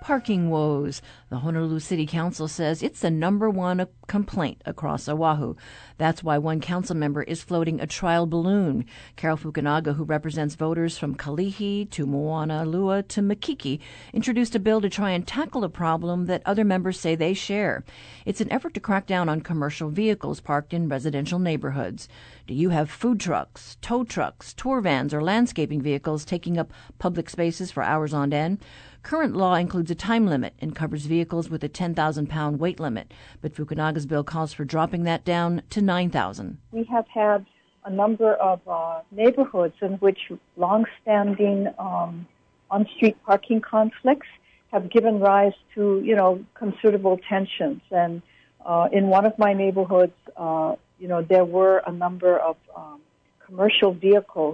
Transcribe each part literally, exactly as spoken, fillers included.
parking woes. The Honolulu City Council says it's the number one complaint across Oahu. That's why one council member is floating a trial balloon. Carol Fukunaga, who represents voters from Kalihi to Moanalua to Makiki, introduced a bill to try and tackle a problem that other members say they share. It's an effort to crack down on commercial vehicles parked in residential neighborhoods. Do you have food trucks, tow trucks, tour vans, or landscaping vehicles taking up public spaces for hours on end? Current law includes a time limit and covers vehicles with a ten thousand pound weight limit, but Fukunaga's bill calls for dropping that down to nine thousand. We have had a number of uh, neighborhoods in which long-standing um, on-street parking conflicts have given rise to, you know, considerable tensions. And uh, in one of my neighborhoods, uh, you know, there were a number of um, commercial vehicles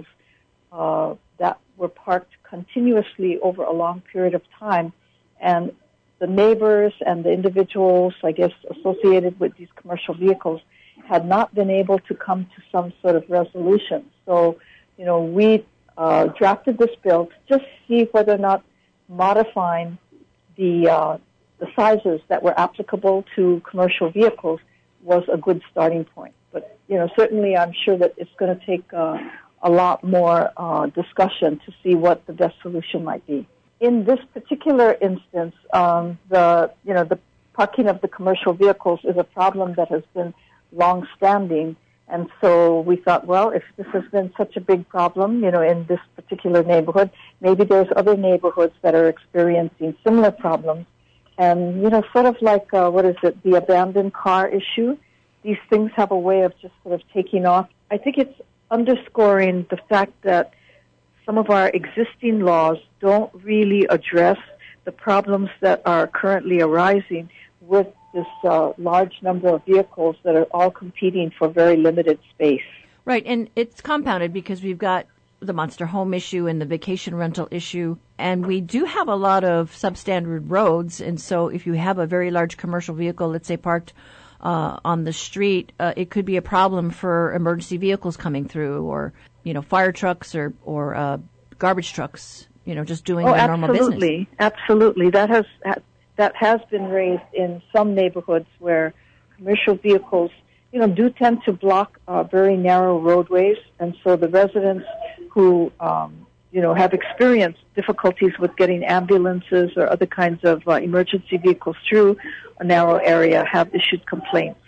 uh, that were parked continuously over a long period of time, and the neighbors and the individuals, I guess, associated with these commercial vehicles had not been able to come to some sort of resolution. So, you know, we uh, drafted this bill to just see whether or not modifying the uh, the sizes that were applicable to commercial vehicles was a good starting point. But, you know, certainly I'm sure that it's going to take uh, a lot more uh, discussion to see what the best solution might be. In this particular instance, um, the you know the parking of the commercial vehicles is a problem that has been long-standing, and so we thought, well, if this has been such a big problem, you know, in this particular neighborhood, maybe there's other neighborhoods that are experiencing similar problems, and you know, sort of like uh, what is it, the abandoned car issue? These things have a way of just sort of taking off. I think it's underscoring the fact that some of our existing laws don't really address the problems that are currently arising with this uh, large number of vehicles that are all competing for very limited space. Right, and it's compounded because we've got the monster home issue and the vacation rental issue, and we do have a lot of substandard roads, and so if you have a very large commercial vehicle, let's say parked Uh, on the street, uh, it could be a problem for emergency vehicles coming through, or you know, fire trucks or or uh, garbage trucks, you know, just doing oh, their normal business. Absolutely, absolutely. That has that has been raised in some neighborhoods where commercial vehicles, you know, do tend to block uh, very narrow roadways, and so the residents who um, you know have experienced difficulties with getting ambulances or other kinds of uh, emergency vehicles through a narrow area have issued complaints.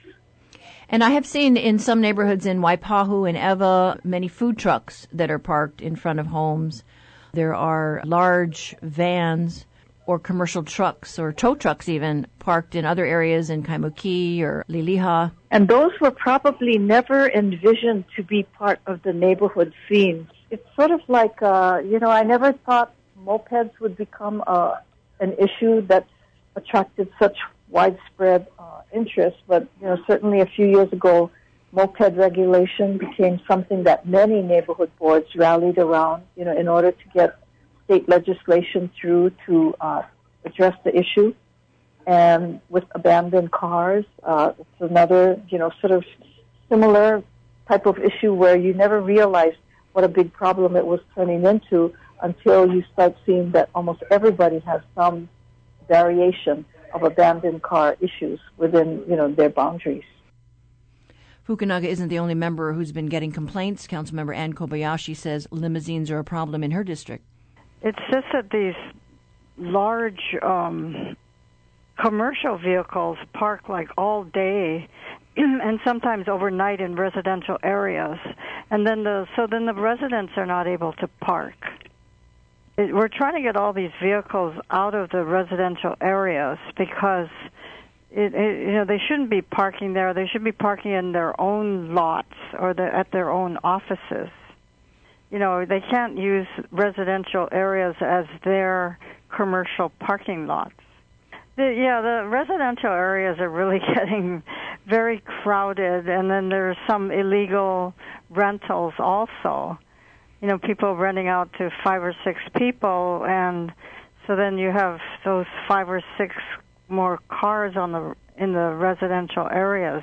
And I have seen in some neighborhoods in Waipahu and Ewa many food trucks that are parked in front of homes. There are large vans or commercial trucks or tow trucks even parked in other areas in Kaimuki or Liliha. And those were probably never envisioned to be part of the neighborhood scene. It's sort of like, uh, you know, I never thought mopeds would become uh, an issue that attracted such widespread uh, interest, but you know, certainly a few years ago, moped regulation became something that many neighborhood boards rallied around, you know, in order to get state legislation through to uh, address the issue. And with abandoned cars, uh, it's another, you know, sort of similar type of issue where you never realized what a big problem it was turning into until you start seeing that almost everybody has some variation of abandoned car issues within, you know, their boundaries. Fukunaga isn't the only member who's been getting complaints. Councilmember Ann Kobayashi says limousines are a problem in her district. It's just that these large um, commercial vehicles park like all day and sometimes overnight in residential areas, and then the so then the residents are not able to park. It, we're trying to get all these vehicles out of the residential areas because it, it, you know, they shouldn't be parking there. They should be parking in their own lots or the, at their own offices. You know, they can't use residential areas as their commercial parking lots. The, yeah, the residential areas are really getting very crowded, and then there's some illegal rentals also. You know, people renting out to five or six people, and so then you have those five or six more cars on the in the residential areas.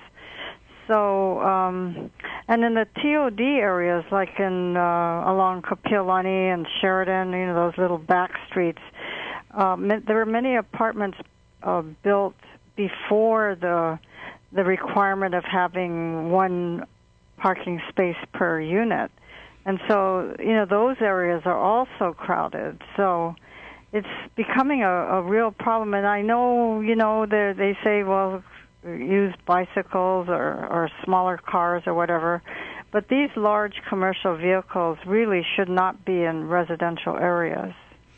So, um, and in the T O D areas, like in uh, along Kapiolani and Sheridan, you know, those little back streets, um, there were many apartments uh, built before the the requirement of having one parking space per unit. And so, you know, those areas are also crowded. So it's becoming a, a real problem. And I know, you know, they say, well, use bicycles or, or smaller cars or whatever. But these large commercial vehicles really should not be in residential areas.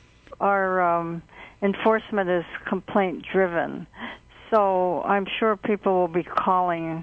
Our um, enforcement is complaint-driven. So I'm sure people will be calling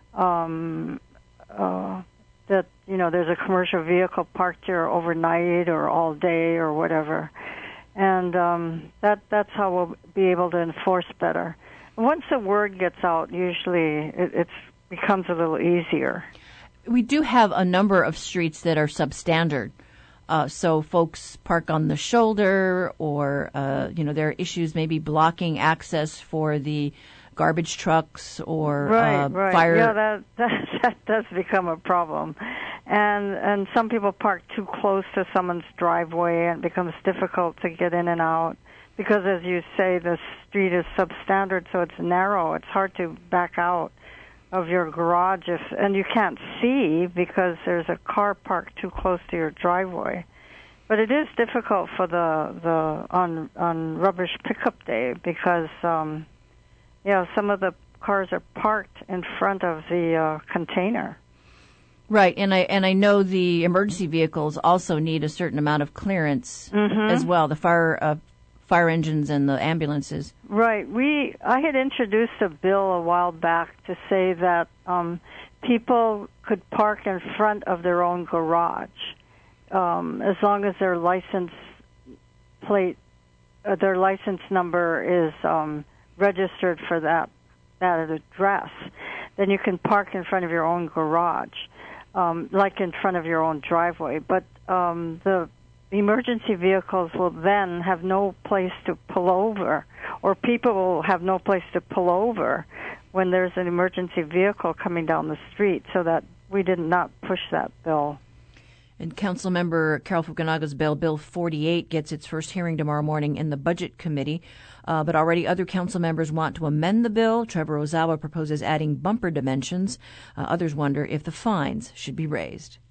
um, uh, that, you know, there's a commercial vehicle parked here overnight or all day or whatever. And um, that that's how we'll be able to enforce better. Once the word gets out, usually it it's, becomes a little easier. We do have a number of streets that are substandard. Uh, so folks park on the shoulder or, uh, you know, there are issues maybe blocking access for the garbage trucks or right, uh, right. fire. Yeah, that, that that does become a problem. And and some people park too close to someone's driveway and it becomes difficult to get in and out because, as you say, the street is substandard, so it's narrow. It's hard to back out of your garage, if, and you can't see because there's a car parked too close to your driveway. But it is difficult for the the on on rubbish pickup day because um, you know some of the cars are parked in front of the uh, container. Right, and I and I know the emergency vehicles also need a certain amount of clearance mm-hmm. as well. The fire uh, fire engines and the ambulances. Right. We I had introduced a bill a while back to say that um, people could park in front of their own garage um, as long as their license plate, uh, their license number is um, registered for that that address. Then you can park in front of your own garage, um, like in front of your own driveway. But um, the emergency vehicles will then have no place to pull over, or people will have no place to pull over when there's an emergency vehicle coming down the street, so that we did not push that bill. And Councilmember Carol Fukunaga's bill, Bill forty-eight, gets its first hearing tomorrow morning in the Budget Committee. Uh, but already other council members want to amend the bill. Trevor Ozawa proposes adding bumper dimensions. Uh, others wonder if the fines should be raised.